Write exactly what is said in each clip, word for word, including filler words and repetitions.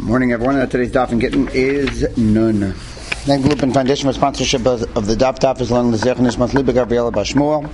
Morning, everyone. Uh, today's daf in Gittin is Nun. Thank the Lupin Foundation for sponsorship of, of the daf. Daf is along the Zech Nishmas Liba Gabriela Bashmuel.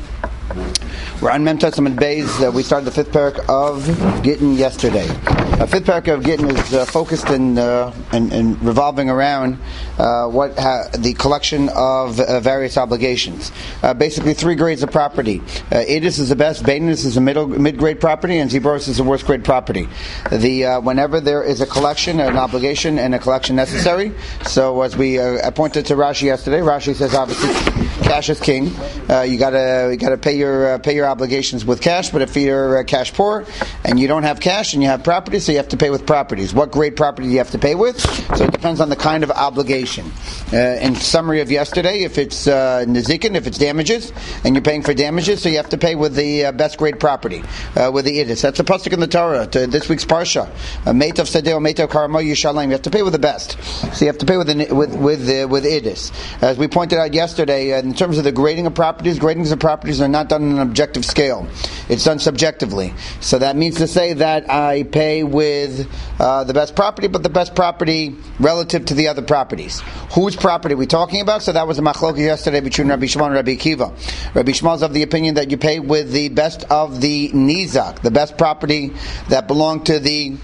We're on Mem Testament Beis. Uh, we started the fifth parak of Gittin yesterday. The uh, fifth parak of Gittin is uh, focused in, uh, in, in revolving around uh, what ha- the collection of uh, various obligations. Uh, basically, three grades of property. Uh, Edis is the best, Baininus is the middle mid-grade property, and Ziboris is the worst grade property. The uh, whenever there is a collection, an obligation, and a collection necessary. So, as we uh, pointed to Rashi yesterday, Rashi says obviously cash is king. Uh, you gotta you gotta pay your uh, pay your obligations with cash. But if you're uh, cash poor and you don't have cash and you have property, so you have to pay with properties. What grade property do you have to pay with? So it depends on the kind of obligation. Uh, in summary of yesterday, if it's uh, nezikin, if it's damages, and you're paying for damages, so you have to pay with the uh, best grade property, uh, with the idis. That's a pasuk in the Torah. To this week's parsha, meitav sadeo, meitav karamo yishalem. You have to pay with the best. So you have to pay with the, with with uh, with idis. As we pointed out yesterday, uh, in terms of the grading of properties, gradings of properties are not done on an objective scale. It's done subjectively. So that means to say that I pay with uh, the best property, but the best property relative to the other properties. Whose property are we talking about? So that was a machloka yesterday between Rabbi Shimon and Rabbi Akiva. Rabbi Shimon is of the opinion that you pay with the best of the nizak, the best property that belonged to the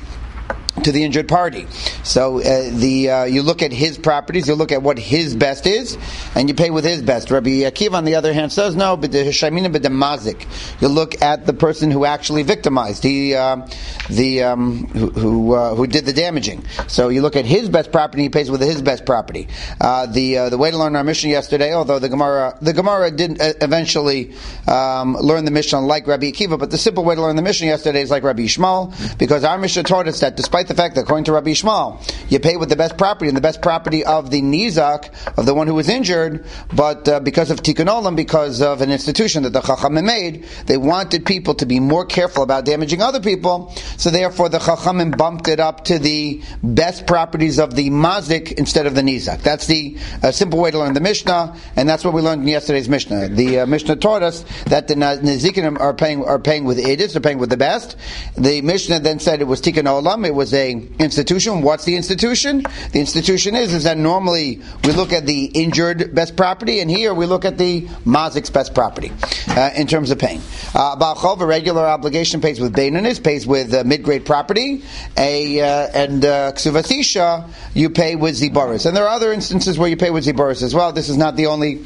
to the injured party. So uh, the uh, you look at his properties, you look at what his best is, and you pay with his best. Rabbi Akiva, on the other hand, says no, but the Hashemina b'demazik. You look at the person who actually victimized, he, uh, the um, who who, uh, who did the damaging. So you look at his best property, he pays with his best property. Uh, the uh, the way to learn our Mishnah yesterday, although the Gemara the Gemara didn't uh, eventually um, learn the Mishnah like Rabbi Akiva, but the simple way to learn the Mishnah yesterday is like Rabbi Yishmael, because our Mishnah taught us that despite the fact that according to Rabbi Yishmael, you pay with the best property, and the best property of the nizak, of the one who was injured, but uh, because of tikkun olam, because of an institution that the Chachamim made, they wanted people to be more careful about damaging other people, so therefore the Chachamim bumped it up to the best properties of the mazik instead of the nizak. That's the uh, simple way to learn the Mishnah, and that's what we learned in yesterday's Mishnah. The uh, Mishnah taught us that the nizikim are paying are paying with edis, they're paying with the best. The Mishnah then said it was tikkun olam, it was a institution. What's the institution? The institution is is that normally we look at the injured best property, and here we look at the mazik's best property uh, in terms of paying. Uh, Ba'achov, a regular obligation, pays with beinanis, pays with uh, mid-grade property, a uh, and uh, ksuvasisha, you pay with ziboris. And there are other instances where you pay with ziboris as well. This is not the only.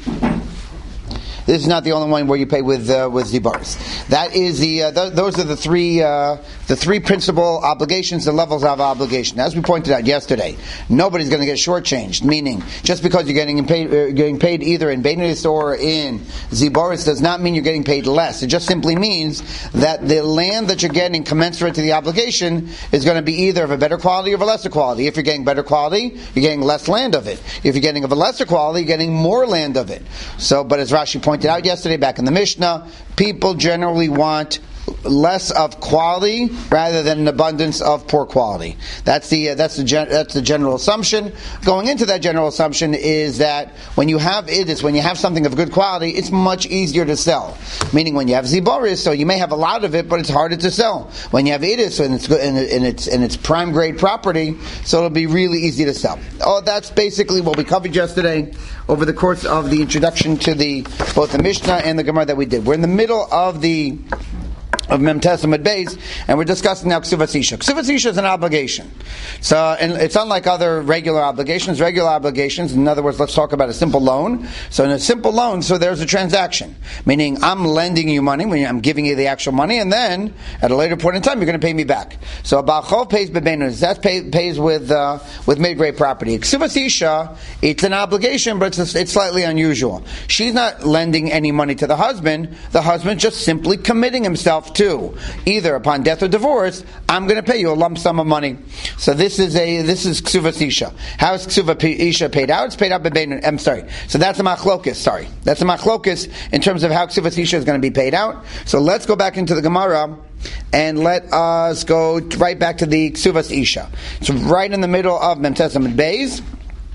This is not the only one where you pay with uh, with zibaris. That is the uh, th- those are the three uh, the three principal obligations, the levels of obligation. As we pointed out yesterday, nobody's going to get shortchanged. Meaning, just because you're getting paid uh, getting paid either in beinis or in zibaris does not mean you're getting paid less. It just simply means that the land that you're getting commensurate to the obligation is going to be either of a better quality or of a lesser quality. If you're getting better quality, you're getting less land of it. If you're getting of a lesser quality, you're getting more land of it. So, but as Rashi pointed pointed out yesterday back in the Mishnah, people generally want less of quality rather than an abundance of poor quality. That's the uh, that's the gen- that's the general assumption. Going into that general assumption is that when you have idis, when you have something of good quality, it's much easier to sell. Meaning, when you have ziboris, so you may have a lot of it, but it's harder to sell. When you have idis and it's good and, and it's and it's prime grade property, so it'll be really easy to sell. Oh, that's basically what we covered yesterday over the course of the introduction to the both the Mishnah and the Gemara that we did. We're in the middle of the of Mem Testament Beis, and we're discussing now ksuvasisha. Ksuvasisha is an obligation. So, and it's unlike other regular obligations. Regular obligations, in other words, let's talk about a simple loan. So in a simple loan, so there's a transaction. Meaning, I'm lending you money, I'm giving you the actual money, and then, at a later point in time, you're going to pay me back. So a ba'achov pays bebenus, that pay, pays with uh, with mid-grade property. Ksuvasisha, it's an obligation, but it's, it's slightly unusual. She's not lending any money to the husband. The husband's just simply committing himself to either upon death or divorce, I'm going to pay you a lump sum of money. So this is a this is ksuvasisha. How is ksuvasisha paid out? It's paid out by bein. I'm sorry. So that's a machlokus. Sorry, that's a machlokus in terms of how ksuvasisha is going to be paid out. So let's go back into the Gemara and let us go right back to the ksuvas isha. So right in the middle of Mem Testament Beis.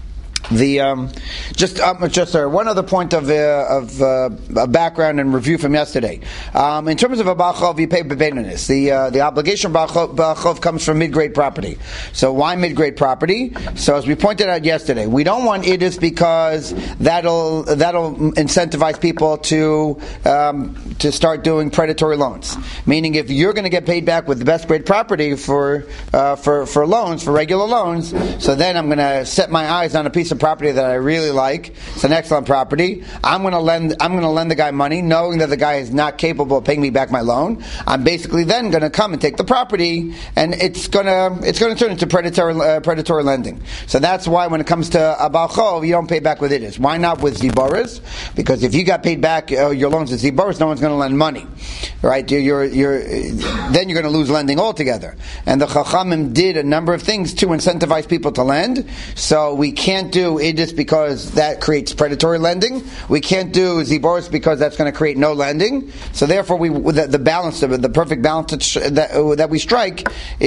The um, just um, just uh, one other point of uh, of uh, background and review from yesterday. Um, in terms of a ba'achov, you pay bebeinonis. The uh, the obligation of ba'achov comes from mid-grade property. So why mid-grade property? So as we pointed out yesterday, we don't want idus because that'll that'll incentivize people to um, to start doing predatory loans. Meaning, if you're going to get paid back with the best grade property for uh, for for loans for regular loans, so then I'm going to set my eyes on a piece of property that I really like. It's an excellent property. I'm going to lend. I'm going to lend the guy money, knowing that the guy is not capable of paying me back my loan. I'm basically then going to come and take the property, and it's going to it's going to turn into predatory uh, predatory lending. So that's why when it comes to a ba'achov, you don't pay back with idus. Why not with ziboris? Because if you got paid back uh, your loans with ziboris, no one's going to lend money, right? You're, you're, you're then you're going to lose lending altogether. And the Chachamim did a number of things to incentivize people to lend. So we can't do idus because that creates predatory lending. We can't do ziboris because that's going to create no lending. So therefore, we the, the balance of it, the perfect balance that, that, that we strike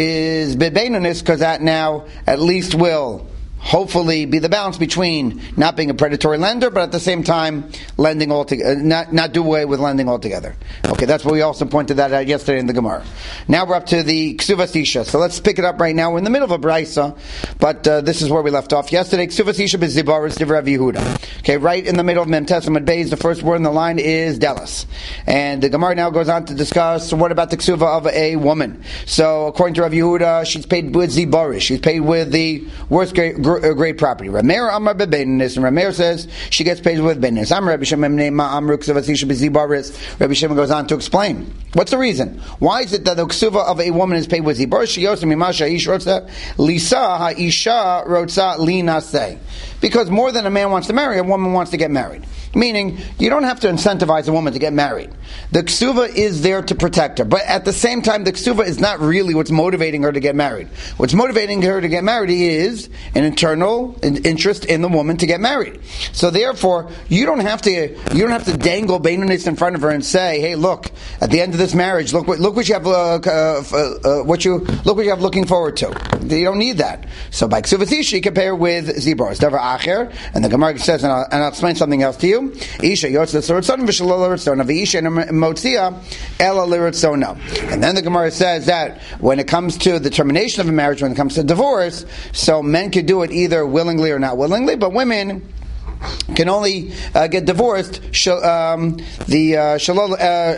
is bebeinonis, because that now at least will hopefully be the balance between not being a predatory lender, but at the same time lending altogether, not not do away with lending altogether. Okay, that's what we also pointed that out yesterday in the Gemara. Now we're up to the Ksuvas Isha. So let's pick it up right now. We're in the middle of a brisa, but uh, this is where we left off yesterday. Ksuvas Isha b'ziboris divrei Rav Yehuda. Okay, right in the middle of Mem Testament Beis, the first word in the line is delis, and the Gemara now goes on to discuss what about the Ksuva of a woman. So according to Rav Yehuda, she's paid with ziboris. She's paid with the worst grade. A great property. Rameir Amar bebeinonis, and Rameir says she gets paid with bebeinonis. Amar Rabbi Shimon Nema Amru Ksuvas Isha b'ziboris. Rabbi Shimon goes on to explain what's the reason. Why is it that the ksuva of a woman is paid with ziboris? She yosem mimasha ish rotza lisa ha'isha rotza linaseh. Because more than a man wants to marry, a woman wants to get married. Meaning, you don't have to incentivize a woman to get married. The ksuva is there to protect her. But at the same time, the ksuva is not really what's motivating her to get married. What's motivating her to get married is an internal interest in the woman to get married. So therefore, you don't have to you don't have to dangle beinonis in front of her and say, "Hey, look, at the end of this marriage, look what look what you have uh, uh, uh, what you look what you have looking forward to." You don't need that. So by ksuvas isha, you compare with ziboros. Davar acher, and the Gemara says, and I'll, and I'll explain something else to you. Isha yotz l'soritzon v'shalol l'ritzon v'isha motzia ela l'ritzona. And then the Gemara says that when it comes to the termination of a marriage, when it comes to divorce, so men could do it either willingly or not willingly, but women can only uh, get divorced sh- um, the shalol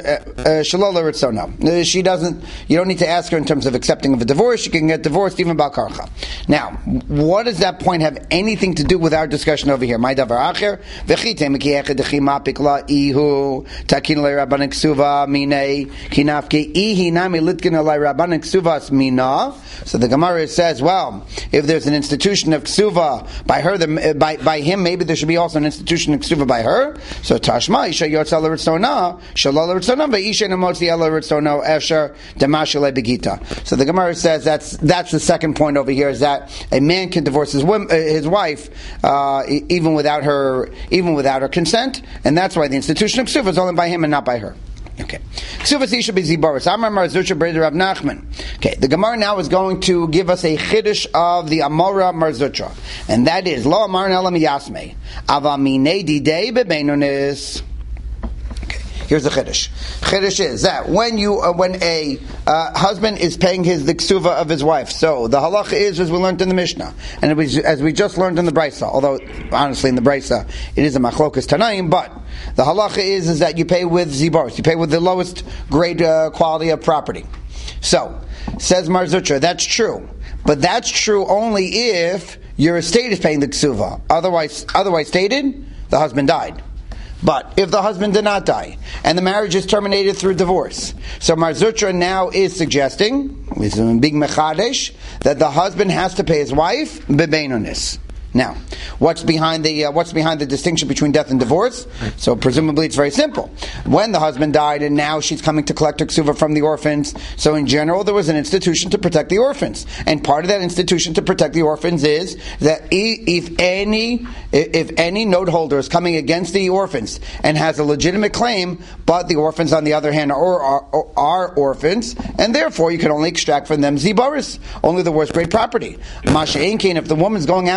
ritzona. She doesn't. You don't need to ask her in terms of accepting of a divorce. She can get divorced even bal karcha. Now, what does that point have anything to do with our discussion over here? My davar acher v'chite mekiechet dechima pikla ihu takin le'rabbanik ksuva minei kinafke ihi nami litkin le'rabbanik ksuvas mina. So the Gemara says, well, if there's an institution of ksuva by her, the, by by him, maybe there should be also an institution of ksuva by her. So tashma isha yotza l'ritzona shalol l'ritzona ve'isha nemotzi ela l'ritzona esher demashale begita. So the Gemara says that's that's the second point over here, is that a man can divorce his woman, uh, his wife uh, even without her even without her consent, and that's why the institution of ksuva is only by him and not by her. Okay. Ksuvas Isha b'ziboris. Amar Mar Zutra Breder Rav Nachman. Okay. The Gemara now is going to give us a chiddush of the Amora Mar Zutra, and that is Lo Amar Nelam Yasmei Avamine Didei Bebeinonis. Here's the chiddush. Chiddush is that when you, uh, when a uh, husband is paying his the ksuva of his wife, so the halacha is as we learned in the Mishnah, and it was, as we just learned in the Brisa. Although honestly, in the Brisa it is a machlokas tanaim, but the halacha is is that you pay with ziboros, you pay with the lowest grade uh, quality of property. So says Mar Zutra, that's true, but that's true only if your estate is paying the ksuva. Otherwise, otherwise stated, the husband died. But if the husband did not die, and the marriage is terminated through divorce, so Mar Zutra now is suggesting, with a big mechadesh, that the husband has to pay his wife bebeinonis. Now, what's behind the uh, what's behind the distinction between death and divorce? So presumably it's very simple. When the husband died and now she's coming to collect her ksuva from the orphans, so in general there was an institution to protect the orphans, and part of that institution to protect the orphans is that if any if any note holder is coming against the orphans and has a legitimate claim, but the orphans on the other hand are, are, are orphans, and therefore you can only extract from them ziboris, only the worst grade property. Masha Einkein, if the woman's going after the husband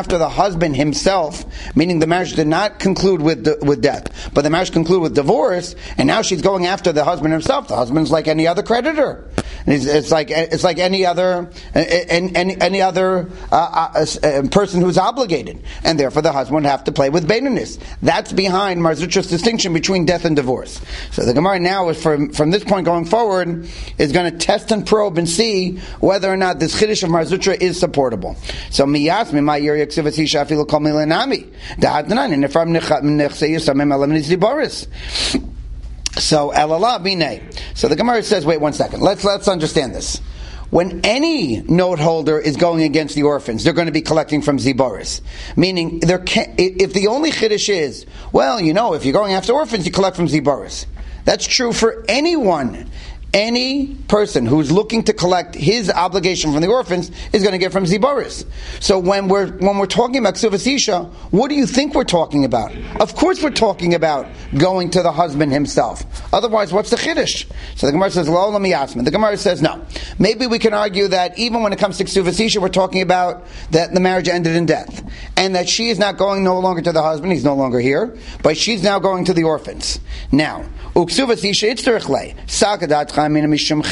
husband himself, meaning the marriage did not conclude with with death, but the marriage concluded with divorce, and now she's going after the husband himself. The husband's like any other creditor. It's, it's like it's like any other any, any other uh, uh, person who's obligated, and therefore the husband would have to play with beinunus. That's behind Mar Zutra's distinction between death and divorce. So the Gemara now is from from this point going forward is going to test and probe and see whether or not this chiddush of Mar Zutra is supportable. So miyas my yiri ksivas isha afilu kol milanami da'adnan and if I'm nechse yisamem elam nizdiboris. So elala bine. So the Gemara says, wait one second. Let's let's understand this. When any note holder is going against the orphans, they're going to be collecting from ziboris. Meaning, there can, if the only chiddush is, well, you know, if you're going after orphans, you collect from ziboris. That's true for anyone. Any person who's looking to collect his obligation from the orphans is going to get from ziboris. So when we're when we're talking about ksuvas isha, what do you think we're talking about? Of course, we're talking about going to the husband himself. Otherwise, what's the chiddush? So the Gemara says, "Lo lam yasmin." The Gemara says, "No." Maybe we can argue that even when it comes to ksuvas isha, we're talking about that the marriage ended in death, and that she is not going no longer to the husband; he's no longer here, but she's now going to the orphans. Now, uksuvas isha itzterich le sakadat. So the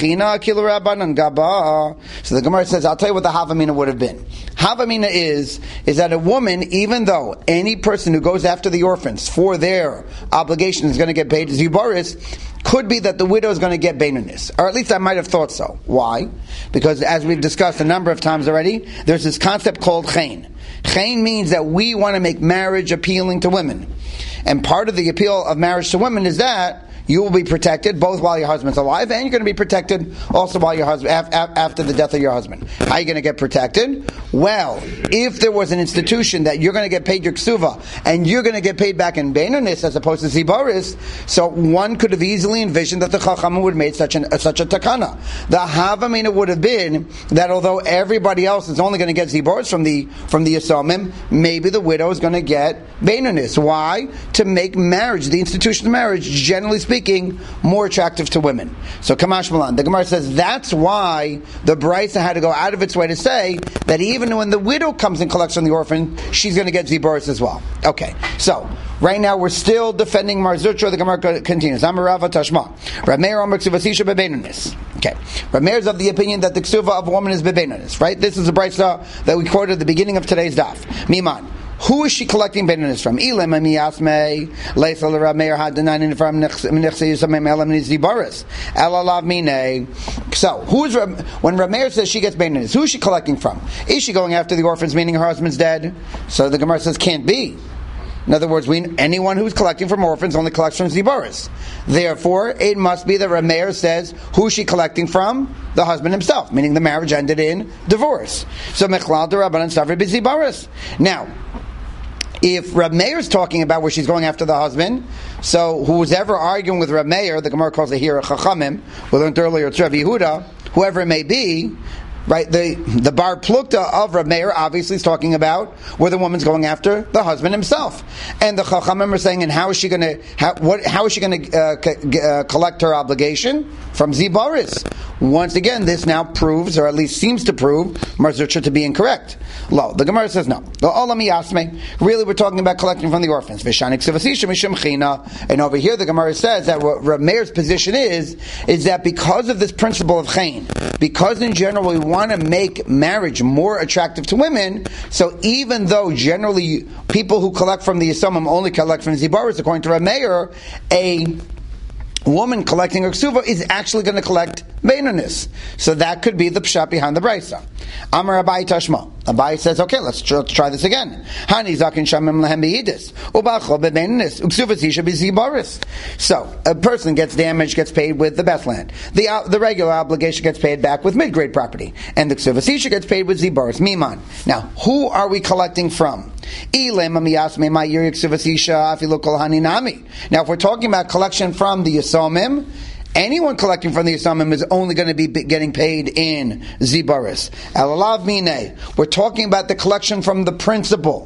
Gemara says, I'll tell you what the Havamina would have been. Havamina is, is that a woman, even though any person who goes after the orphans for their obligation is going to get paid ziboris, could be that the widow is going to get beinunus. Or at least I might have thought so. Why? Because as we've discussed a number of times already, there's this concept called chen. Chen means that we want to make marriage appealing to women. And part of the appeal of marriage to women is that you will be protected both while your husband's alive, and you're going to be protected also while your husband af- af- after the death of your husband. How are you going to get protected? Well, if there was an institution that you're going to get paid your ksuva and you're going to get paid back in beinunus as opposed to ziboris, so one could have easily envisioned that the chachamim would have made such an uh, such a takana. The havamina would have been that although everybody else is only going to get ziboris from the from the yisomim, maybe the widow is going to get beinunus. Why? To make marriage, the institution of marriage, generally speaking, Speaking more attractive to women. So Kamash Malan, the Gemara says that's why the Brisa had to go out of its way to say that even when the widow comes and collects from the orphan, she's going to get ziboris as well. Okay, so right now we're still defending Mar Zutra. The Gemara continues. Amarava Tashma. Rav Meir Omer Ksuvas Isha bebeinunus. Okay, Rav Meir is of the opinion that the ksuva of a woman is bebeinunus. Right? This is the Brisa that we quoted at the beginning of today's daf. Miman. Who is she collecting beinunus from? So, who is when Rameir says she gets beinunus? Who is she collecting from? Is she going after the orphans, meaning her husband's dead? So the Gemara says can't be. In other words, we, anyone who's collecting from orphans only collects from ziboris. Therefore, it must be that Rameir says who is she collecting from? The husband himself, meaning the marriage ended in divorce. So mechlal derabanan savri b'ziboris. Now, if Reb Meir is talking about where she's going after the husband, so who's ever arguing with Reb Meir, the Gemara calls it here a Chachamim, we learned earlier it's Rav Yehuda, whoever it may be, right? The the bar plukta of Reb Meir obviously is talking about where the woman's going after the husband himself, and the Chachamim are saying, and how is she going to how what how is she going to uh, c- uh, collect her obligation from ziboris? Once again, this now proves, or at least seems to prove, Mar Zutra to be incorrect. Lo, the Gemara says no. Really, we're talking about collecting from the orphans. And over here, the Gemara says that what Rav Meir's position is, is that because of this principle of chen, because in general we want to make marriage more attractive to women, so even though generally people who collect from the Yisomim only collect from ziboris, according to Rav Meir, a woman collecting her ksuva is actually going to collect beinunus. So that could be the pshat behind the brisa. Amar Abai Tashma. Abai says, okay, let's try, let's try this again. Hani zakin shamim lehem beidis ubachol bebeinunus uksuvas isha b'ziboris. So a person gets damaged, gets paid with the best land. The uh, the regular obligation gets paid back with mid-grade property, and the ksuvas isha gets paid with ziboris miman. Now, who are we collecting from? Now, if we're talking about collection from the Yisomim, anyone collecting from the Yisomim is only going to be getting paid in ziboris. Alalav mine. We're talking about the collection from the principal.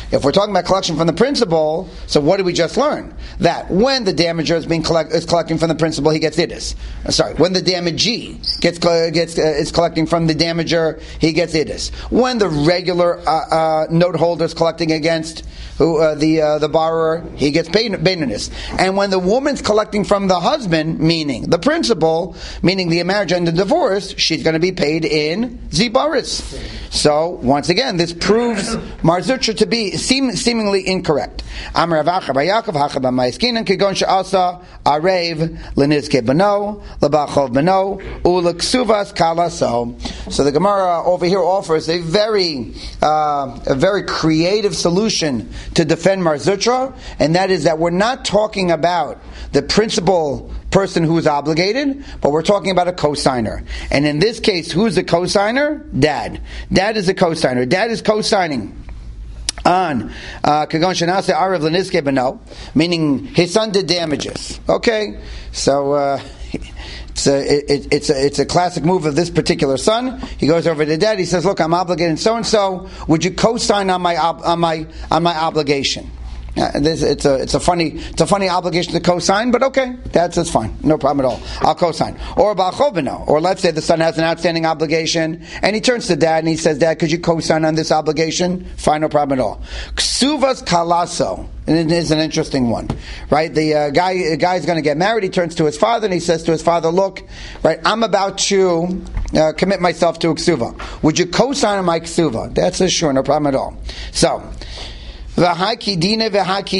If we're talking about collection from the principal, so what did we just learn? That when the damager is being collect, is collecting from the principal, he gets idus. Uh, sorry, when the damagee gets gets uh, is collecting from the damager, he gets idus. When the regular uh, uh, note holder is collecting against who uh, the uh, the borrower, he gets beinunus. And when the woman's collecting from the husband, meaning the principal, meaning the marriage and the divorce, she's going to be paid in zibaris. So once again, this proves Mar Zutra to be seem, seemingly incorrect. Amar Rav Acha bar Yaakov Hacha bar Ma'askinan Kegon she'asa arev lenizke bano lebachov bano uleksuvas kalaso. So the Gemara over here offers a very uh, a very creative solution to defend Mar Zutra, and that is that we're not talking about the principal person who is obligated, but we're talking about a cosigner. And in this case, who's the cosigner? Dad. Dad is the cosigner. Dad is co-signing on Kagon Shanase Arav Leniske Beno, meaning his son did damages. Okay, so uh, it's a it, it's a it's a classic move of this particular son. He goes over to dad. He says, "Look, I'm obligated so and so. Would you co-sign on my ob- on my on my obligation?" Uh, this, it's a it's a funny it's a funny obligation to co-sign, but okay, that's that's fine, no problem at all. I'll co-sign. Or ba'chovino, or let's say the son has an outstanding obligation, and he turns to dad and he says, "Dad, could you co-sign on this obligation?" Fine, no problem at all. Ksuvas kalaso, and it is an interesting one, right? The uh, guy the guy's going to get married. He turns to his father and he says to his father, "Look, right, I'm about to uh, commit myself to a ksuva. Would you co-sign on my ksuva?" Dad says, "Sure, no problem at all." So. Now, how do we treat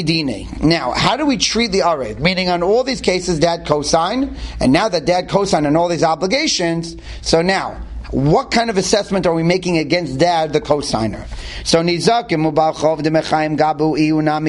the arev? Meaning, on all these cases, dad co-signed, and now that dad co-signed on all these obligations, so now, what kind of assessment are we making against dad, the co-signer? So, nizakim ubalchov de mechaim gabu iunami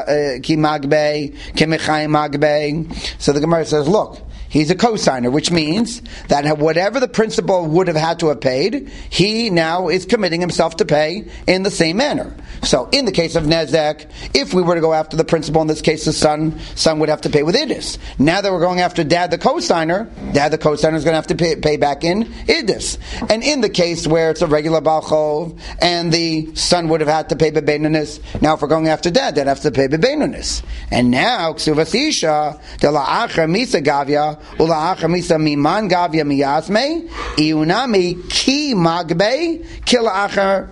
ki magbe ki mechaim magbe. So the Gemara says, look, he's a co-signer, which means that whatever the principal would have had to have paid, he now is committing himself to pay in the same manner. So, in the case of Nezek, if we were to go after the principal, in this case the son, son would have to pay with idus. Now that we're going after dad, the co-signer, dad, the co-signer, is going to have to pay, pay back in idus. And in the case where it's a regular balchov, and the son would have had to pay bebeinunis, now if we're going after dad, dad has to pay bebeinunis. And now, ksuvas isha, de la'achar misa gavya, ula'achar misa miman gavya miyasme, iunami ki magbe, kila'achar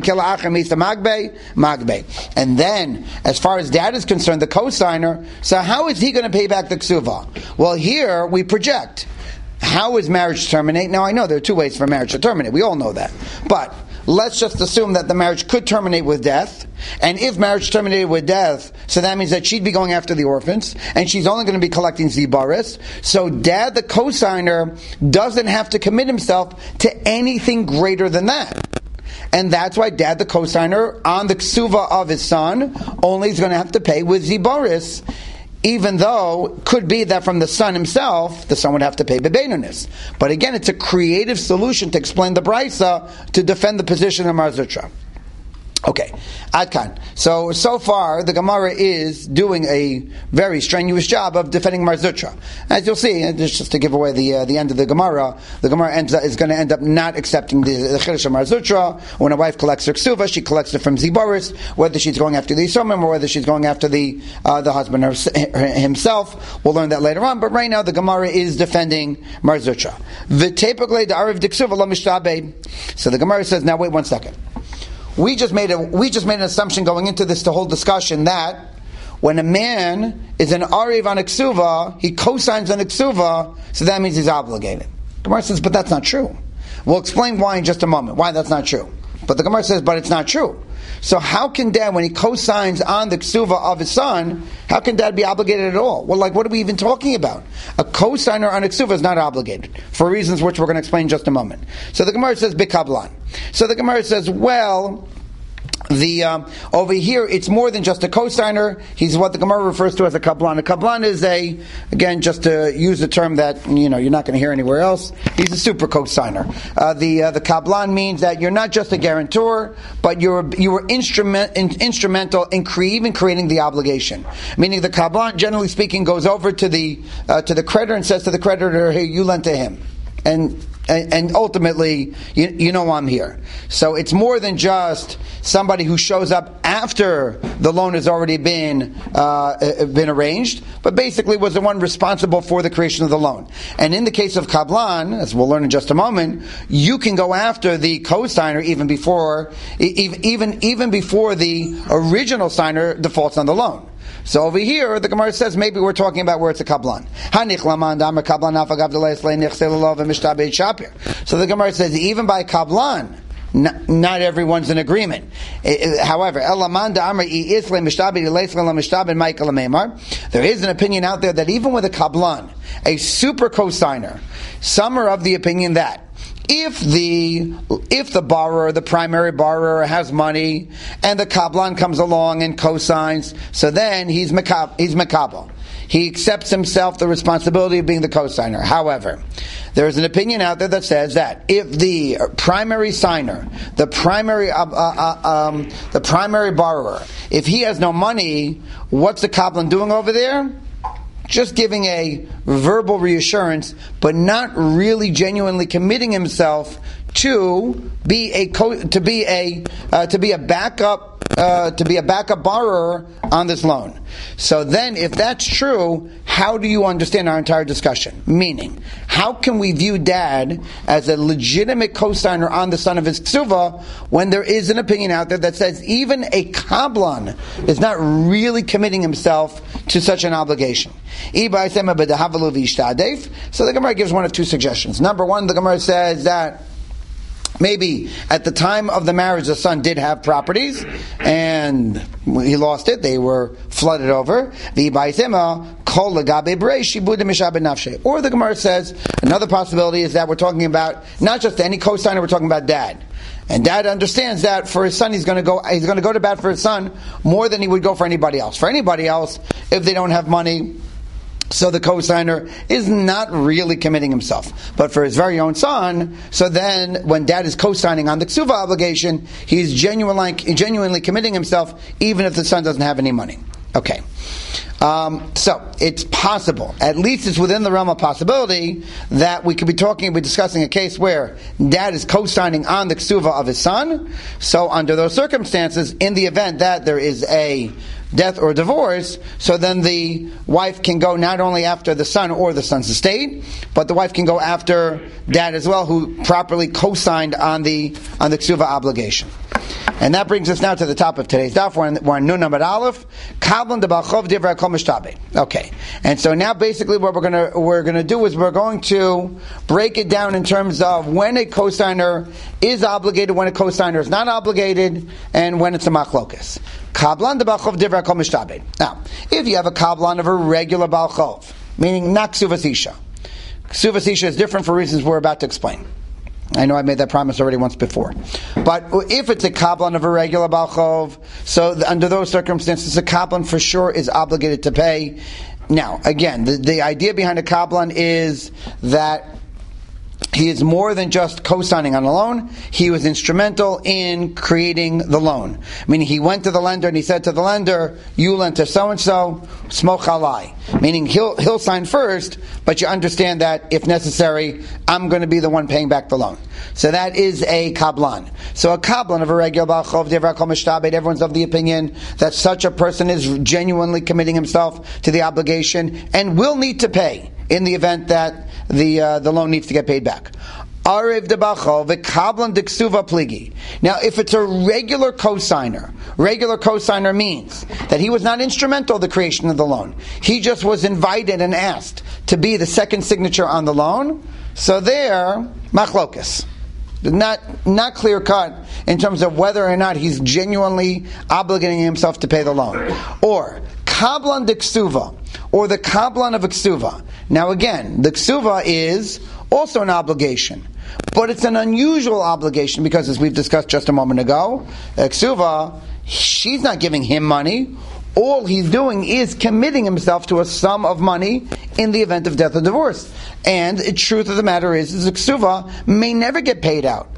misa magbe, magbe. And then, as far as dad is concerned, the co-signer, so how is he going to pay back the ksuva? Well, here we project. How is marriage to terminate? Now, I know there are two ways for marriage to terminate. We all know that. But let's just assume that the marriage could terminate with death. And if marriage terminated with death, so that means that she'd be going after the orphans, and she's only going to be collecting zibaris. So dad, the co-signer, doesn't have to commit himself to anything greater than that. And that's why dad, the co-signer, on the ksuva of his son, only is going to have to pay with zibaris, even though it could be that from the son himself, the son would have to pay bebeinunis. But again, it's a creative solution to explain the brisa to defend the position of Mar Zutra. Okay, Adkan. So, so far, the Gemara is doing a very strenuous job of defending Mar Zutra. As you'll see, just to give away the uh, the end of the Gemara, the Gemara ends up, is going to end up not accepting the, the Chiddush of Mar Zutra. When a wife collects her ksuva, she collects it from Ziboris, whether she's going after the Yisomim or whether she's going after the uh, the husband himself. We'll learn that later on, but right now the Gemara is defending Mar Zutra. So the Gemara says, now wait one second. We just made a we just made an assumption going into this whole discussion that when a man is an arev on a ksuva, he co-signs on a ksuva, so that means he's obligated. The Gemara says, but that's not true. We'll explain why in just a moment, why that's not true. But the Gemara says, but it's not true. So how can dad, when he co-signs on the ksuva of his son, how can dad be obligated at all? Well, like, what are we even talking about? A co-signer on a ksuva is not obligated, for reasons which we're going to explain in just a moment. So the Gemara says, bikablan. So the Gemara says, well, the um, over here it's more than just a co-signer. He's what the Gemara refers to as a kablan. A kablan is a, again, just to use a term that you know you're not going to hear anywhere else. He's a super co-signer. Uh, the uh, the kablan means that you're not just a guarantor, but you're you were instrument in, instrumental in cre- even creating the obligation. Meaning the kablan, generally speaking, goes over to the uh, to the creditor and says to the creditor, "Hey, you lent to him," and and, and ultimately, you, you know I'm here. So it's more than just somebody who shows up after the loan has already been uh, been arranged, but basically was the one responsible for the creation of the loan. And in the case of Kablan, as we'll learn in just a moment, you can go after the co-signer even before even even, even before the original signer defaults on the loan. So over here, the Gemara says maybe we're talking about where it's a kablan. So the Gemara says even by kablan, not, not everyone's in agreement. However, there is an opinion out there that even with a kablan, a super cosigner, some are of the opinion that If the if the borrower, the primary borrower, has money, and the kablan comes along and cosigns, so then he's makab, he's makabel. He accepts himself the responsibility of being the cosigner. However, there is an opinion out there that says that if the primary signer, the primary uh, uh, um, the primary borrower, if he has no money, what's the kablan doing over there? Just giving a verbal reassurance, but not really genuinely committing himself to be a co- to be a uh, to be a backup uh, to be a backup borrower on this loan. So then, if that's true, how do you understand our entire discussion? Meaning, how can we view dad as a legitimate cosigner on the son of his ksuva when there is an opinion out there that says even a kablan is not really committing himself to such an obligation? So the Gemara gives one of two suggestions. Number one, the Gemara says that maybe at the time of the marriage the son did have properties and he lost it, they were flooded over. Or the Gemara says another possibility is that we're talking about not just any cosigner, we're talking about dad. And dad understands that for his son he's going to go he's going to go to bat for his son more than he would go for anybody else. For anybody else, if they don't have money, so the cosigner is not really committing himself. But for his very own son, so then when dad is co-signing on the ksuva obligation, he's genuinely, genuinely committing himself even if the son doesn't have any money. Okay. Um, so, it's possible, at least it's within the realm of possibility, that we could be talking, be discussing a case where dad is co-signing on the ksuva of his son. So under those circumstances, in the event that there is a death or divorce, so then the wife can go not only after the son or the son's estate, but the wife can go after dad as well, who properly co-signed on the on the ksuva obligation. And that brings us now to the top of today's daf. We're in, we're in Nun Amud Aleph. Kablan de Balchov Divrei Kol Mishtabeh. Okay, and so now basically what we're gonna we're gonna do is we're going to break it down in terms of when a cosigner is obligated, when a cosigner is not obligated, and when it's a machlokas. Kablan de Balchov Divrei Kol Mishtabeh. Now, if you have a kablan of a regular Balchov, meaning not ksuvas isha, ksuvas isha is different for reasons we're about to explain. I know I made that promise already once before. But if it's a kablan of a regular balchov, so the, under those circumstances, a kablan for sure is obligated to pay. Now, again, the, the idea behind a kablan is that he is more than just co-signing on a loan. He was instrumental in creating the loan. Meaning he went to the lender and he said to the lender, you lent to so-and-so, smoch alai. Meaning he'll he'll sign first, but you understand that if necessary, I'm going to be the one paying back the loan. So that is a kablan. So a kablan of a regular balchov divrei kol mishtabed, everyone's of the opinion that such a person is genuinely committing himself to the obligation and will need to pay in the event that the uh, the loan needs to get paid back. Arev de Bachov, Kablan de Ksuva Pligi. Now, if it's a regular cosigner, regular cosigner means that he was not instrumental in the creation of the loan. He just was invited and asked to be the second signature on the loan. So there, machlokas. Not not clear cut in terms of whether or not he's genuinely obligating himself to pay the loan. Or Kablan de Ksuva, or the Kablan of a Ksuva. Now again, the Ksuva is also an obligation, but it's an unusual obligation because, as we've discussed just a moment ago, Ksuva, she's not giving him money. All he's doing is committing himself to a sum of money in the event of death or divorce. And the truth of the matter is, is the Ksuva may never get paid out.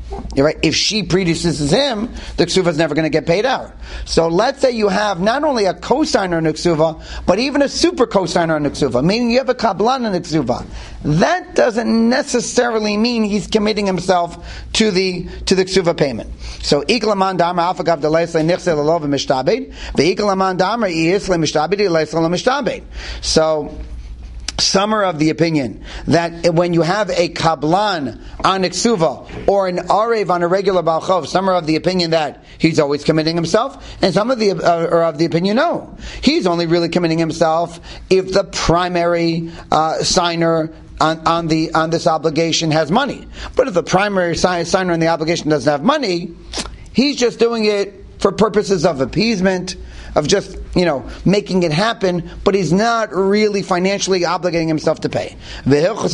You're right. If she predeceases him, the ksuva is never going to get paid out. So let's say you have not only a cosigner in the ksuva, but even a super cosigner in the ksuva, meaning you have a kablan in the ksuva. That doesn't necessarily mean he's committing himself to the to the ksuva payment. So iklaman damar afagav deleisle nichse lelov mishtabed, ve'iklaman damar iisle mishtabed ileisle mishtabed. So some are of the opinion that when you have a kablan on iksuva or an arev on a regular balchov, some are of the opinion that he's always committing himself, and some of the uh, are of the opinion no, he's only really committing himself if the primary uh, signer on, on the on this obligation has money. But if the primary si- signer on the obligation doesn't have money, he's just doing it for purposes of appeasement, of just, you know, making it happen, but he's not really financially obligating himself to pay. So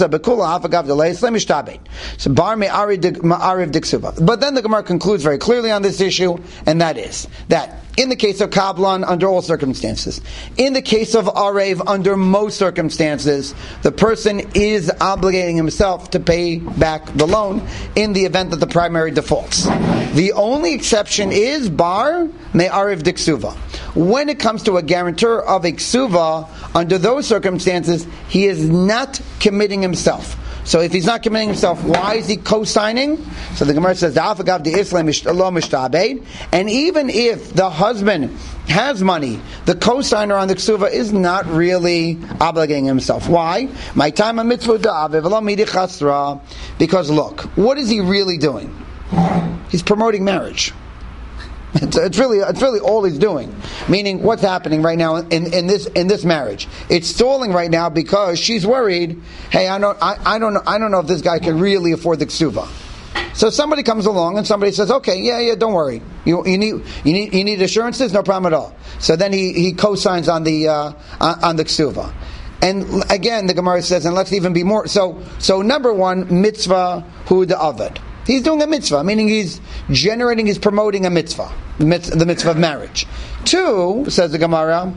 bar me'ariv diksuva. But then the Gemara concludes very clearly on this issue, and that is that in the case of kablan, under all circumstances, in the case of arev, under most circumstances, the person is obligating himself to pay back the loan in the event that the primary defaults. The only exception is bar me'ariv diksuva. When it comes to a guarantor of a ksuva, under those circumstances, he is not committing himself. So if he's not committing himself, why is he co-signing? So the Gemara says, and even if the husband has money, the co-signer on the ksuva is not really obligating himself. Why? Because look, what is he really doing? He's promoting marriage. It's, it's really, it's really all he's doing. Meaning, what's happening right now in, in this in this marriage? It's stalling right now because she's worried. Hey, I don't, I, I don't know, I don't know if this guy can really afford the ksuva. So somebody comes along and somebody says, "Okay, yeah, yeah, don't worry. You, you need, you need, you need assurances, no problem at all." So then he, he co-signs on the uh, on, on the ksuva. And again, the Gemara says, and let's even be more. So, so number one, mitzvah hu da'avad. He's doing a mitzvah, meaning he's generating, he's promoting a mitzvah, the mitzvah of marriage. Two, says the Gemara,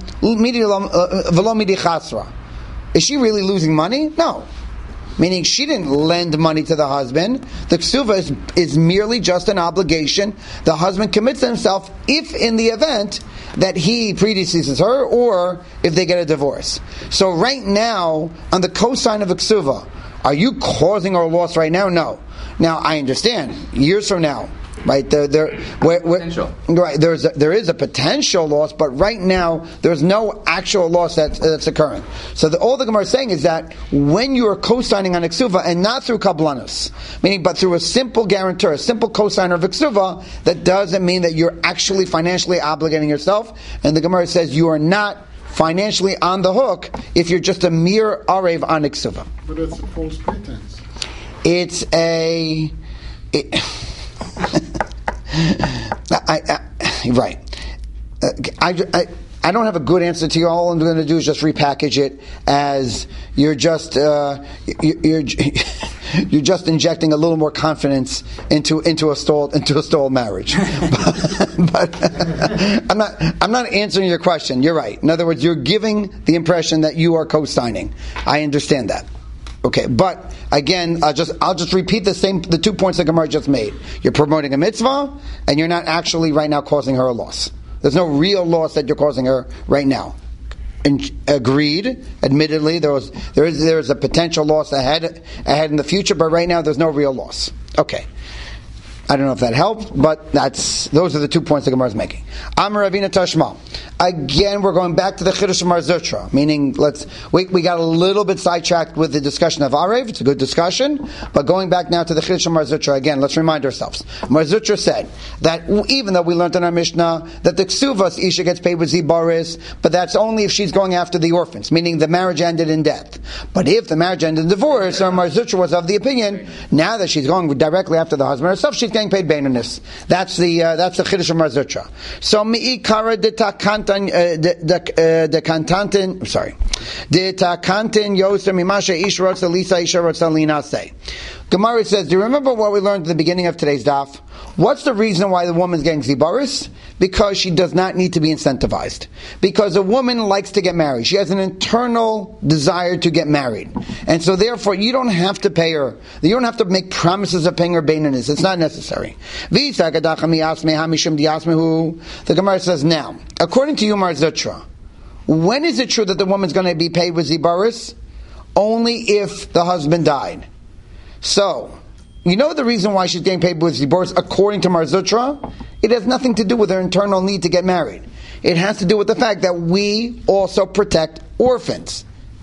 is she really losing money? No. Meaning she didn't lend money to the husband. The ksuva is, is merely just an obligation. The husband commits himself if in the event that he predeceases her or if they get a divorce. So right now, on the cosign of a ksuva, are you causing her loss right now? No. Now I understand. Years from now, right? There, there, where, where, right. There's a, there is a potential loss, but right now there's no actual loss that's, that's occurring. So the, all the Gemara is saying is that when you are co-signing on a ksuva and not through kablanus, meaning but through a simple guarantor, a simple co-signer of a ksuva, that doesn't mean that you're actually financially obligating yourself. And the Gemara says you are not financially on the hook if you're just a mere arev on a ksuva. But it's a false pretense. It's a it, I, I, right. Uh, I, I I don't have a good answer to you. All I'm going to do is just repackage it as you're just uh, you're you're just injecting a little more confidence into into a stalled into a stalled marriage. but but I'm not I'm not answering your question. You're right. In other words, you're giving the impression that you are co-signing. I understand that. Okay, but again, I'll just I'll just repeat the same the two points that Gemara just made. You're promoting a mitzvah, and you're not actually right now causing her a loss. There's no real loss that you're causing her right now. And agreed. Admittedly, there was there is there is a potential loss ahead ahead in the future, but right now there's no real loss. Okay. I don't know if that helped, but that's those are the two points the Gemara is making. Amar Ravina Tashma. Again, we're going back to the Chiddush of Mar Zutra, meaning let's we, we got a little bit sidetracked with the discussion of Arev. It's a good discussion, but going back now to the Chiddush of Mar Zutra again, let's remind ourselves. Mar Zutra said that even though we learned in our Mishnah that the Ksuvas Isha gets paid with Zibaris, but that's only if she's going after the orphans, meaning the marriage ended in death. But if the marriage ended in divorce, or Mar Zutra was of the opinion, now that she's going directly after the husband herself, she's getting paid Bainanus. That's the uh, that's the Chiddush of Mar Zutra. So mi'ikara de takantan de kantantin. Sorry, de takantin yoser mimasha ishrotz elisa ishrotz linase. Gemara says, do you remember what we learned at the beginning of today's daf? What's the reason why the woman's getting zibaris? Because she does not need to be incentivized. Because a woman likes to get married. She has an internal desire to get married. And so therefore, you don't have to pay her. You don't have to make promises of paying her baininess. It's not necessary. The Gemara says, now, according to Yomar Zutra, when is it true that the woman's going to be paid with zibaris? Only if the husband died. So, you know the reason why she's getting paid with zibaris according to Mar Zutra? It has nothing to do with her internal need to get married. It has to do with the fact that we also protect orphans.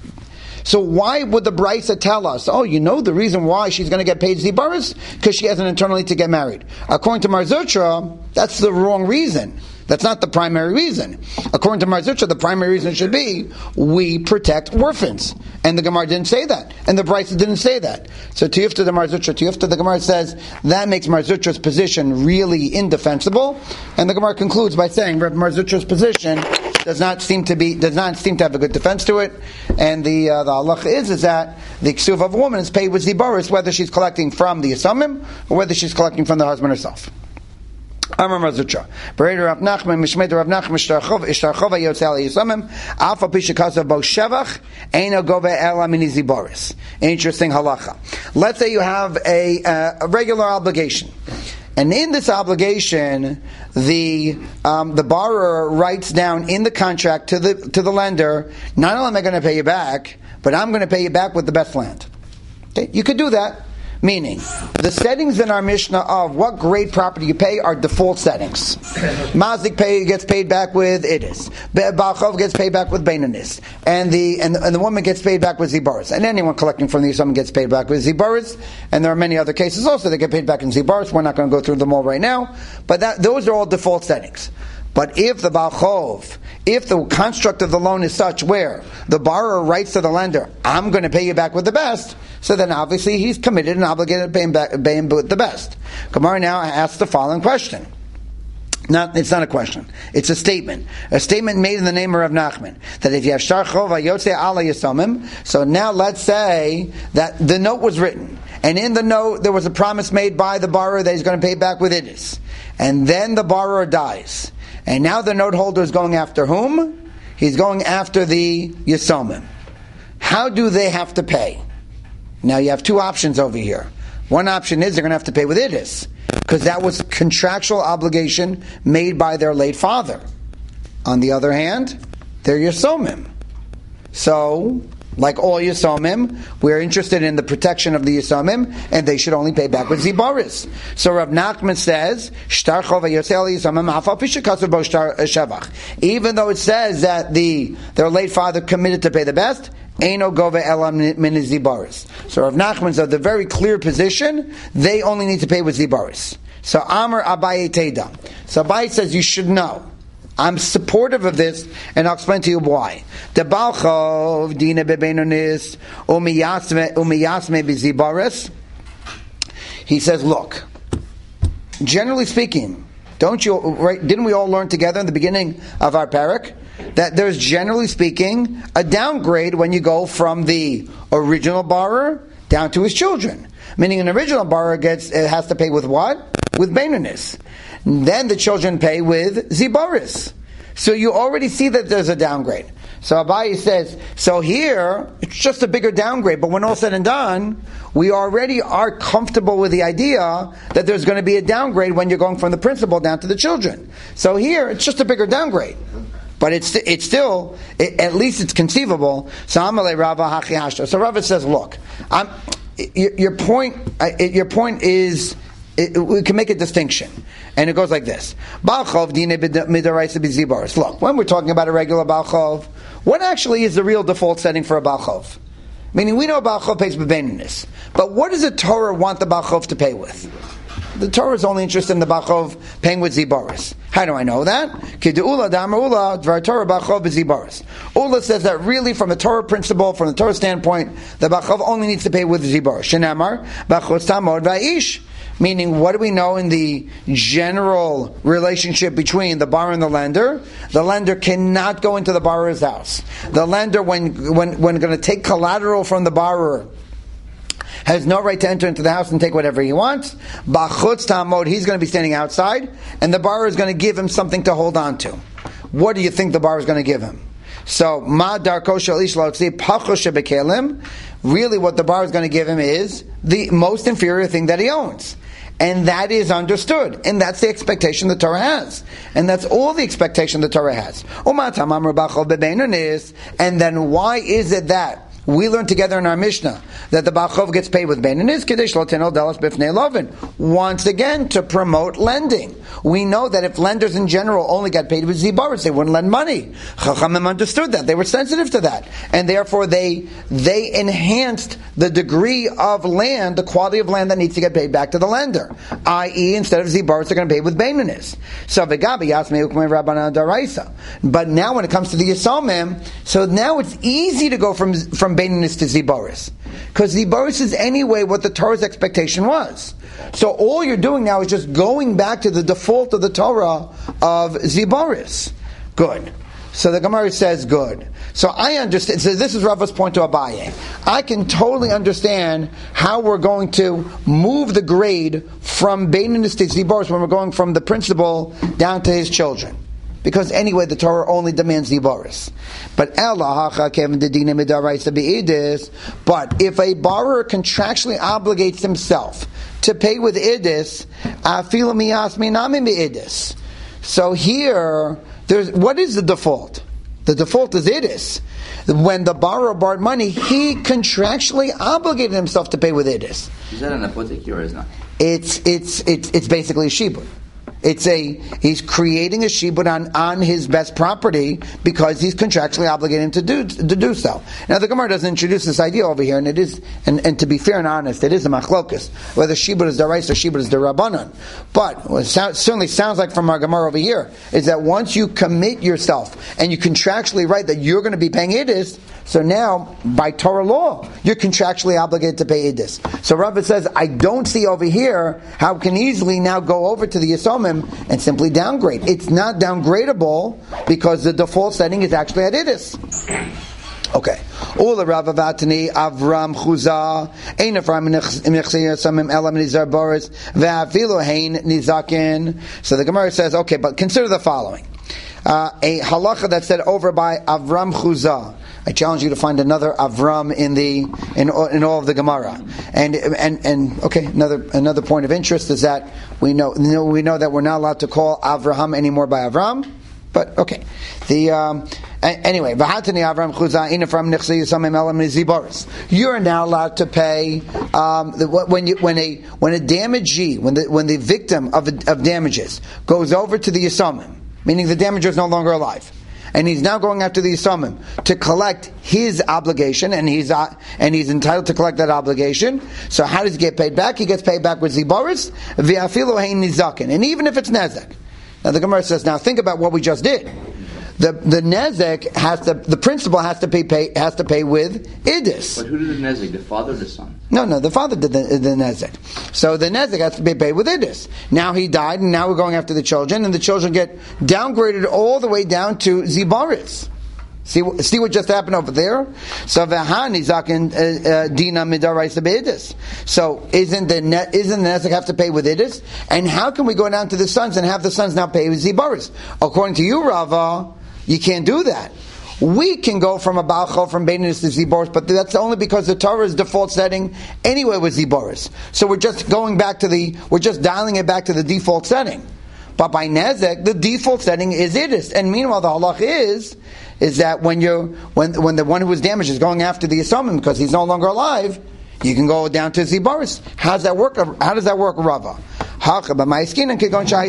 So why would the Brisa tell us, oh, you know the reason why she's going to get paid zibaris? Because she has an internal need to get married. According to Mar Zutra, that's the wrong reason. That's not the primary reason. According to Mar Zutra, the primary reason should be we protect orphans. And the Gemara didn't say that. And the Brisa didn't say that. So Tiyufta the Mar Zutra, Tiyufta the Gemara says that makes Mar Zutra's position really indefensible. And the Gemara concludes by saying Mar Zutra's position does not seem to be does not seem to have a good defense to it. And the uh, the halacha is is that the ksuv of a woman is paid with zibaris whether she's collecting from the Yisomim or whether she's collecting from the husband herself. Amar Mar Zutra. Bereder Rav Nachman, Mishmei Rav Nachman, Ishtarchova Yotze Al Yisomim, Alpha Pisha Kasav Bo Shevach, Eino Gove Ela Mini Zibaris. Interesting halacha. Let's say you have a, uh, a regular obligation. And in this obligation, the um, the borrower writes down in the contract to the to the lender, not only am I going to pay you back, but I'm going to pay you back with the best land. Okay? You could do that. Meaning, the settings in our Mishnah of what grade property you pay are default settings. Mazik pay gets paid back with idis. Baal Chov gets paid back with beinanis. And the, and, and the woman gets paid back with zibaris. And anyone collecting from the Yisomim gets paid back with zibaris. And there are many other cases also that get paid back in zibaris. We're not going to go through them all right now. But that, those are all default settings. But if the Baal Chov, if the construct of the loan is such where the borrower writes to the lender, I'm going to pay you back with the best, so then obviously he's committed and obligated to pay him back, pay him with the best. Gemara now asks the following question. Not, it's not a question. It's a statement. A statement made in the name of Rav Nachman. That if you have Shtar Chova Yotze Ala Yisomim, so now let's say that the note was written, and in the note there was a promise made by the borrower that he's going to pay back with idis. And then the borrower dies. And now the note holder is going after whom? He's going after the Yisomim. How do they have to pay? Now you have two options over here. One option is they're going to have to pay with idis, because that was contractual obligation made by their late father. On the other hand, they're Yisomim. So, like all Yisomim, we're interested in the protection of the Yisomim, and they should only pay back with zibaris. So Rav Nachman says, Shtar Chova Yosel Yisomim Afal Pisha Kasav Bo Shtar Shevach. Even though it says that the their late father committed to pay the best, Eino Gove Elam Min Zibaris. So Rav Nachman's of the very clear position, they only need to pay with zibaris. So Amar Abaye Teda. So Abaye says you should know. I'm supportive of this, and I'll explain to you why. The Baal Chov Dina Bebeinonis Umiyasme Umiyasme Bizibaris. He says, look, generally speaking, don't you right, didn't we all learn together in the beginning of our parak that there's generally speaking a downgrade when you go from the original borrower down to his children. Meaning an original borrower gets has to pay with what? With beinonis. Then the children pay with zibaris. So you already see that there's a downgrade. So Abaye says, so here, it's just a bigger downgrade, but when all said and done, we already are comfortable with the idea that there's going to be a downgrade when you're going from the principal down to the children. So here, it's just a bigger downgrade. But it's it's still, it, at least it's conceivable. So Amalei Rava Hachi Hashta. So Rava says, look, I'm, your, your point, your point is, It, we can make a distinction. And it goes like this. Look, when we're talking about a regular Baal Chov, what actually is the real default setting for a Baal Chov? Meaning we know Baal Chov pays b'beinonis. But what does the Torah want the Baal Chov to pay with? The Torah is only interested in the Baal Chov paying with zibaris. How do I know that? Ula says that really from the Torah principle, from the Torah standpoint, the Baal Chov only needs to pay with zibaris. Shenamar, b'chutz tamod v'aish. Meaning, what do we know in the general relationship between the borrower and the lender? The lender cannot go into the borrower's house. The lender, when when when going to take collateral from the borrower has no right to enter into the house and take whatever he wants. B'chutz ta'amod, he's going to be standing outside, and the borrower is going to give him something to hold on to. What do you think the borrower is going to give him? So, ma darko shel ish lotzi pacho shebekelim. Really, what the borrower is going to give him is the most inferior thing that he owns. And that is understood. And that's the expectation the Torah has. And that's all the expectation the Torah has. And then why is it that we learn together in our Mishnah that the Bachov gets paid with Beinanis? Once again, to promote lending. We know that if lenders in general only got paid with Zibaris, they wouldn't lend money. Chachamim understood that. They were sensitive to that. And therefore they they enhanced the degree of land, the quality of land that needs to get paid back to the lender. that is, instead of Zibaris, they're going to pay with Beinanis. So Vegabi Yasmei Ukmei Rabbanan Daraisa. But now when it comes to the Yisomim, so now it's easy to go from from Beinanis to Zibaris. Because Zibaris is anyway what the Torah's expectation was. So all you're doing now is just going back to the default of the Torah of Zibaris. Good. So the Gemara says good. So I understand. So this is Rava's point to Abaye. I can totally understand how we're going to move the grade from Beinanis to Zibaris when we're going from the principal down to his children. Because anyway, the Torah only demands Zibaris. But but if a borrower contractually obligates himself to pay with idis, so here, there's what is the default? The default is idis. When the borrower borrowed money, he contractually obligated himself to pay with idis. Is that an apotheke or is not? It's it's it's it's basically a shibud. It's a he's creating a shibud on, on his best property because he's contractually obligated him to do to do so. Now the Gemara doesn't introduce this idea over here, and it is and, and to be fair and honest, it is a machlokus whether shibud is daraisa or shibud is derabanan. But what it sound, certainly sounds like from our Gemara over here is that once you commit yourself and you contractually write that you're going to be paying idis, so now by Torah law you're contractually obligated to pay idis. So Rava says, I don't see over here how we can easily now go over to the Yisomim and simply downgrade. It's not downgradable because the default setting is actually at idis. Okay. Ula Rav Avatani Avram Chuza Ein Avram Nechsei Samim Elam Nizar Boris Ve'afilu Hein Nizakin. So the Gemara says, okay, but consider the following. Uh, a halacha that's said over by Avram Chuza. I challenge you to find another Avram in the in in all of the Gemara. And and and okay, another another point of interest is that we know we know that we're not allowed to call Avraham anymore by Avram. But okay, the um, anyway, v'hatani Avram Chuza ina from nechsei yisamim elam nizibaris. You're now allowed to pay um, the, when you when a when a damagee when the when the victim of of damages goes over to the yisamim, meaning the damager is no longer alive, and he's now going after the Yisomim to collect his obligation, and he's uh, and he's entitled to collect that obligation. So how does he get paid back? He gets paid back with Zibaris, v'afilu hein nizakin, and even if it's nezek. Now the Gemara says, now think about what we just did. The the nezek has to the principal has to pay, pay has to pay with idis. But who did the nezek? The father or the son? No, no, the father did the, the nezek. So the nezek has to be paid with idis. Now he died, and now we're going after the children, and the children get downgraded all the way down to zibaris. See, see what just happened over there. So v'hani zakin dina midaraisa beidis. So isn't the ne- isn't the nezek have to pay with idis? And how can we go down to the sons and have the sons now pay with zibaris? According to you, Rava, you can't do that. We can go from a balchol from Beinanis to Ziboris, but that's only because the Torah's default setting anyway was Ziboris. So we're just going back to the, we're just dialing it back to the default setting. But by Nezek, the default setting is idis. And meanwhile, the halach is, is that when you when when the one who was damaged is going after the Yisomim because he's no longer alive, you can go down to Ziboris. How does that work? How does that work, Rava? Rabbi Ishmael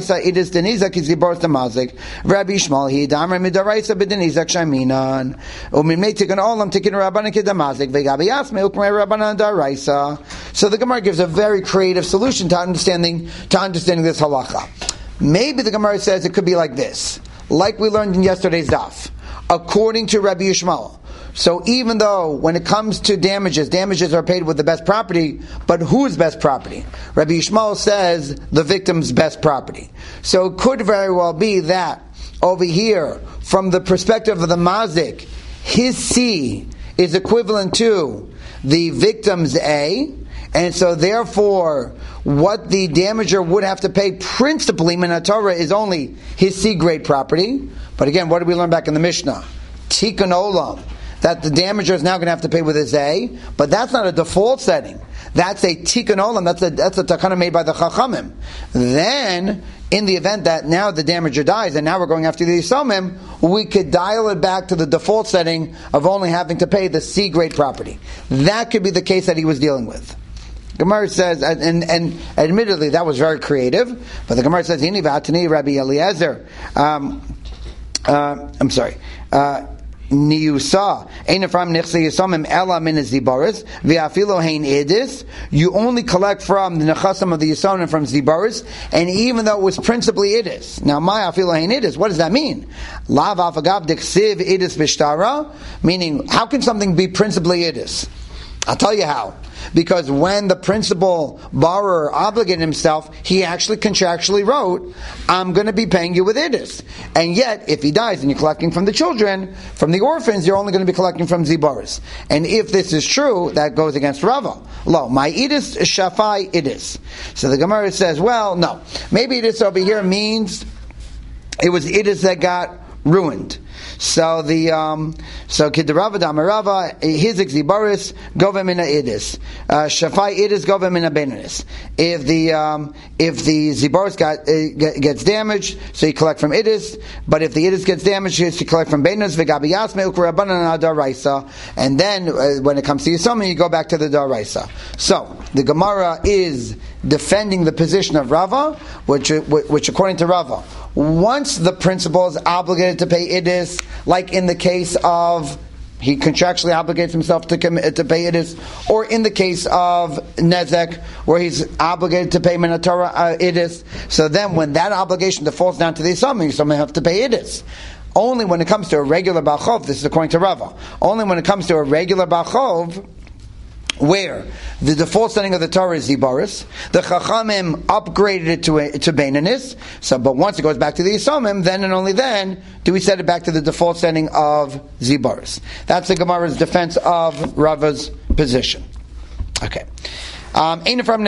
he damar midaraisa b'denizak shaminan umin meitikon olam tikin rabbanan kedamazik vegabi yasme ukmei rabbanan daraisa. So the Gemara gives a very creative solution to understanding to understanding this halacha. Maybe the Gemara says it could be like this, like we learned in yesterday's daf, according to Rabbi Ishmael. So even though when it comes to damages, damages are paid with the best property, but whose best property? Rabbi Ishmael says the victim's best property. So it could very well be that over here, from the perspective of the mazik, his C is equivalent to the victim's A, And so therefore, what the damager would have to pay principally, Minatorah, is only his C-grade property. But again, what did we learn back in the Mishnah? Tikkun Olam, that the damager is now going to have to pay with his A, but that's not a default setting. That's a Tikkun Olam, that's a, that's a takana made by the Chachamim. Then, in the event that now the damager dies, and now we're going after the Yisomim, we could dial it back to the default setting of only having to pay the C-grade property. That could be the case that he was dealing with. Gemara says, and, and admittedly that was very creative, but the Gemara says, "Ini v'atani Rabbi Eliezer." Um, uh, I'm sorry. Uh, Niusa, Einafram Nechse Yisomim Ela Min Zibaris, V'afilo Hein Edis. You only collect from the Nechasim of the Yisomim from Zibaris, and even though it was principally Edis. Now, my Afilo Hein Edis, what does that mean? Lav Afagav Deksiv Edis Vishtara, meaning, how can something be principally Edis? I'll tell you how. Because when the principal borrower obligated himself, he actually contractually wrote, I'm going to be paying you with idis. And yet, if he dies and you're collecting from the children, from the orphans, you're only going to be collecting from zibaris. And if this is true, that goes against Rava. Lo, my idis shafai idis. So the Gemara says, well, no. Maybe idis over here means it was idis that got ruined. So the um, so Kidarava Damarava his Zibaris govem in a idis Shafai idis govem in a benanis. If the um, if the Zibaris got uh, gets damaged, so you collect from idis. But if the idis gets damaged, you collect from benanis. V'gabi yasme ukurabanan adaraisa. And then uh, when it comes to Yisomim, you go back to the daraisa. So the Gemara is defending the position of Rava, which which according to Rava, once the principal is obligated to pay idis, like in the case of he contractually obligates himself to commit, to pay idis, or in the case of nezek, where he's obligated to pay minatorah uh, idis. So then, when that obligation defaults down to the Yisomim, Yisomim have to pay idis. Only when it comes to a regular balchov, this is according to Rava. Only when it comes to a regular balchov, where the default setting of the Torah is Zibaris, the Chachamim upgraded it to a, to Beinanis. So, but once it goes back to the Yisomim, then and only then do we set it back to the default setting of Zibaris. That's the Gemara's defense of Rava's position. Okay. Um, Let's do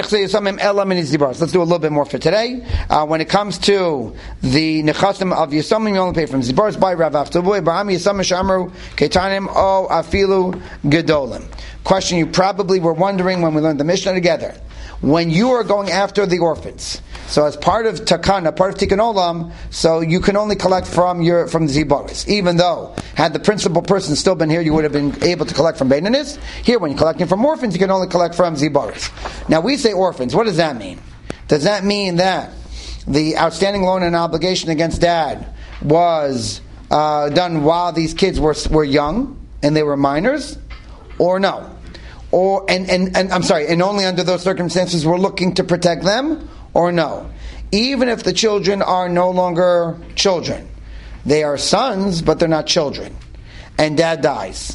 a little bit more for today. Uh, when it comes to the nechasim of Yisomim, you only pay from Zibaris by Rav Avtavui, Barami Yisomim Shamru, Ketanim, O Afilu Gedolim. Question you probably were wondering when we learned the Mishnah together. When you are going after the orphans, so as part of Takana, part of Tikkun Olam, so you can only collect from your from the Zibaris. Even though, had the principal person still been here, you would have been able to collect from Beinanis. Here, when you're collecting from orphans, you can only collect from Zibaris. Now, we say orphans. What does that mean? Does that mean that the outstanding loan and obligation against dad was uh, done while these kids were were young and they were minors, or no? Or and, and, and I'm sorry, and only under those circumstances we're looking to protect them, or no? Even if the children are no longer children, they are sons, but they're not children, and dad dies,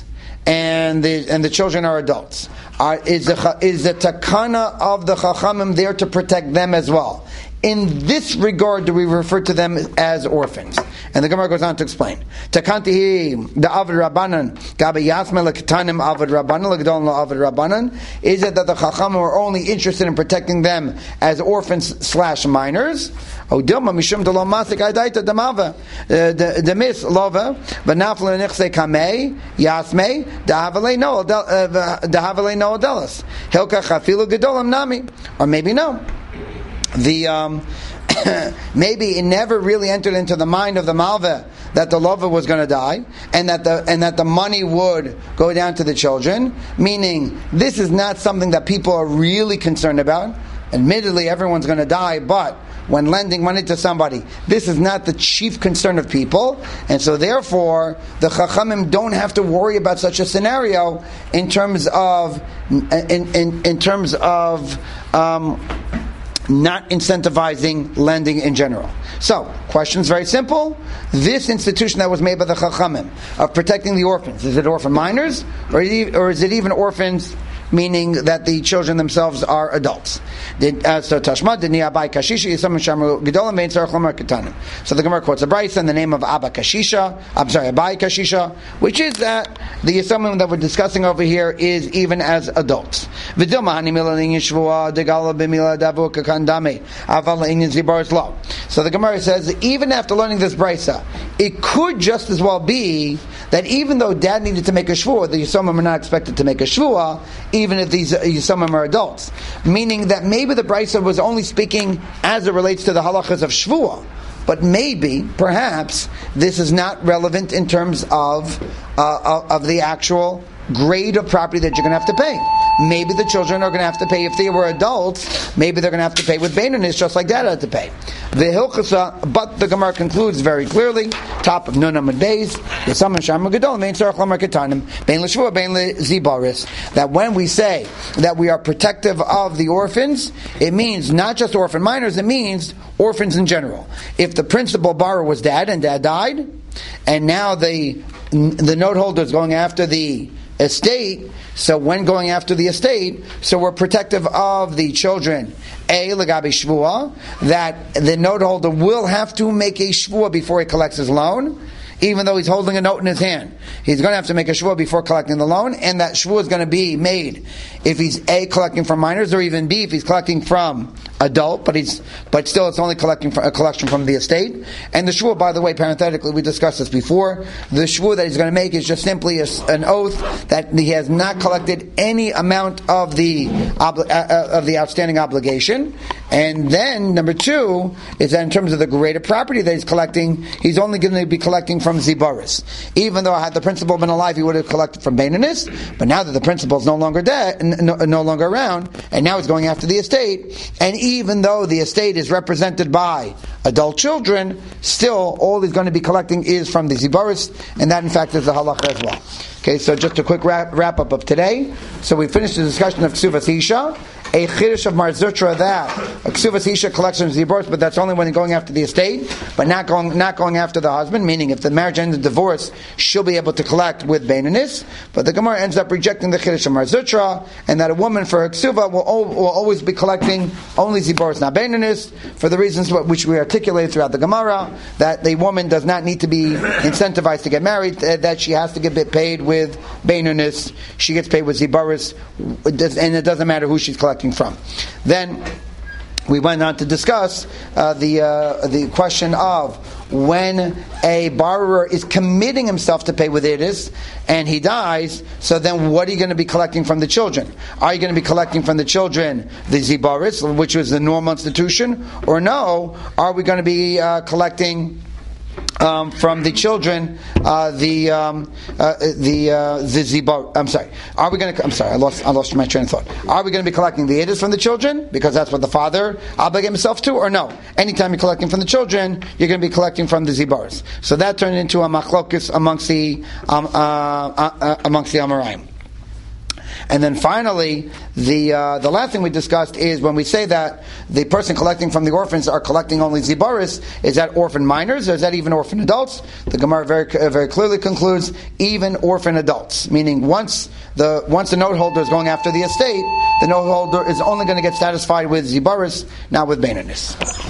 and the and the children are adults. Are, is the is the takana of the chachamim there to protect them as well? In this regard, do we refer to them as orphans? And the Gemara goes on to explain. Takantihi the avad rabbanan gabe yasme leketanim avad rabbanan legdon la avad rabbanan. Is it that the chachamim are only interested in protecting them as orphans slash minors? O dilma mishum delo masik adaita damava demis lova v'nafle nechse kamei yasme dahavale no dahavale no adelas hilka chafilu gedolam nami, or maybe no. The um, maybe it never really entered into the mind of the malveh that the lover was going to die, and that the and that the money would go down to the children. Meaning, this is not something that people are really concerned about. Admittedly, everyone's going to die, but when lending money to somebody, this is not the chief concern of people, and so therefore the chachamim don't have to worry about such a scenario in terms of in in, in terms of. Um, not incentivizing lending in general. So, question is very simple. This institution that was made by the Chachamim of protecting the orphans, is it orphan minors, or is it, or is it even orphans meaning that the children themselves are adults. Did, uh, so Tashma did Abai Kashisha Yisam Shamru Gedolim Vein Tzarech Lomar Ketanim. So the Gemara quotes a brayso in the name of Abba Kashisha. I'm sorry, Abai Kashisha, which is that the Yisomim that we're discussing over here is even as adults. V'dilma Hani Milaning Yishvua Degala B'Mila Davu Kakandame Aval Inyan Zibaris Law. So the Gemara says even after learning this brayso, it could just as well be that even though dad needed to make a shvua, the Yisomim are not expected to make a shvua, even if these Yisomim are adults. Meaning that maybe the brayso was only speaking as it relates to the halachas of shvua, but maybe, perhaps, this is not relevant in terms of uh, of the actual grade of property that you're going to have to pay. Maybe the children are going to have to pay, if they were adults, maybe they're going to have to pay with Beinonis, just like dad had to pay. The Hilchasa, but the Gemara concludes very clearly, top of Nun Amud Beis, Yisam Shamu Gedol, Mein Tzarech Lomar Ketanim, Bein L'Shvua, Bein L'Zibaris, that when we say that we are protective of the orphans, it means not just orphan minors, it means orphans in general. If the principal borrower was dad and dad died, and now the the note holder is going after the estate, so when going after the estate, so we're protective of the children. A, legabi shvua, that the note holder will have to make a shvua before he collects his loan, even though he's holding a note in his hand. He's going to have to make a shvua before collecting the loan, and that shvua is going to be made if he's A, collecting from minors, or even B, if he's collecting from adult, but he's but still it's only collecting from, a collection from the estate. And the shvua, by the way, parenthetically, we discussed this before, the shvua that he's going to make is just simply a, an oath that he has not collected any amount of the obli- uh, of the outstanding obligation. And then number two is that in terms of the grade of property that he's collecting, he's only going to be collecting from Zibaris. Even though had the principal been alive, he would have collected from Beinonis, but now that the principal is no longer dead, no, no longer around, and now he's going after the estate, and even though the estate is represented by adult children, still all he's going to be collecting is from the Zibaris, and that in fact is the halacha as well. Okay, so just a quick wrap, wrap up of today. So we finished the discussion of Ksuvas Isha, a chiddush of Mar Zutra that a Ksuvas Isha collects from Zibaris, but that's only when going after the estate, but not going not going after the husband, meaning if the marriage ends in divorce, she'll be able to collect with Beinonis. But the Gemara ends up rejecting the chiddush of Mar Zutra, and that a woman for her Ksuva will, will always be collecting only Zibaris, not Beinonis, for the reasons which we articulated throughout the Gemara, that the woman does not need to be incentivized to get married, that she has to get paid with Beinonis, she gets paid with Zibaris, and it doesn't matter who she's collecting from. Then we went on to discuss uh, the uh, the question of when a borrower is committing himself to pay with Idis and he dies, so then what are you going to be collecting from the children? Are you going to be collecting from the children the Zibaris, which was the normal institution, or no? Are we going to be uh, collecting Um, from the children, uh, the um, uh, the uh, the zibar. I'm sorry. Are we going to? I'm sorry. I lost. I lost my train of thought. Are we going to be collecting the edus from the children because that's what the father obligated himself to, or no? Anytime you're collecting from the children, you're going to be collecting from the zibars. So that turned into a machlokes amongst the um, uh, uh, uh, amongst the Amoraim. And then finally, the uh, the last thing we discussed is when we say that the person collecting from the orphans are collecting only zibaris, is that orphan minors or is that even orphan adults? The Gemara very uh, very clearly concludes even orphan adults, meaning once the once the note holder is going after the estate, the note holder is only going to get satisfied with zibaris, not with beinonis.